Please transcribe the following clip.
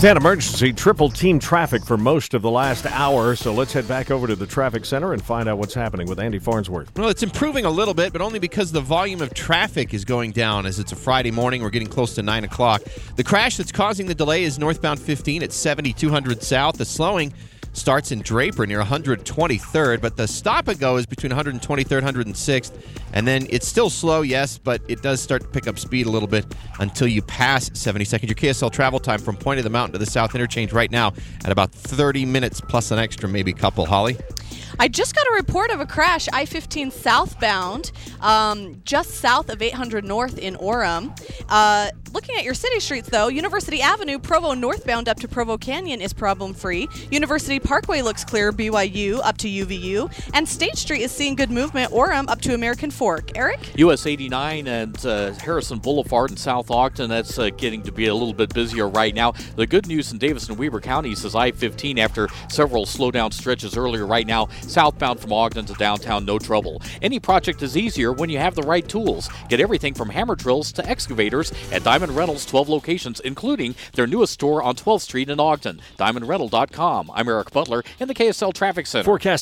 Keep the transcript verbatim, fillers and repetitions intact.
We've had emergency triple team traffic for most of the last hour, so let's head back over to the traffic center and find out what's happening with Andy Farnsworth. Well, it's improving a little bit, but only because the volume of traffic is going down as it's a Friday morning. We're getting close to nine o'clock. The crash that's causing the delay is northbound fifteen at seventy-two hundred south. The slowing starts in Draper near one twenty-third, but the stop and go is between one twenty-third, one sixth, and then it's still slow, yes, but it does start to pick up speed a little bit until you pass seventy-second. Your K S L travel time from Point of the Mountain to the South Interchange right now at about thirty minutes plus an extra, maybe couple. Holly? I just got a report of a crash, I fifteen southbound, um, just south of eight hundred North in Orem. Uh, looking at your city streets, though, University Avenue, Provo northbound up to Provo Canyon is problem-free. University Parkway looks clear, B Y U up to U V U. And State Street is seeing good movement, Orem up to American Fork. Eric? U S eighty-nine and uh, Harrison Boulevard in South Ogden, that's uh, getting to be a little bit busier right now. The good news in Davis and Weber counties is I fifteen after several slowdown stretches earlier right now. Southbound from Ogden to downtown, no trouble. Any project is easier when you have the right tools. Get everything from hammer drills to excavators at Diamond Rentals, twelve locations, including their newest store on twelfth Street in Ogden. diamond rental dot com. I'm Eric Butler in the K S L Traffic Center. Forecast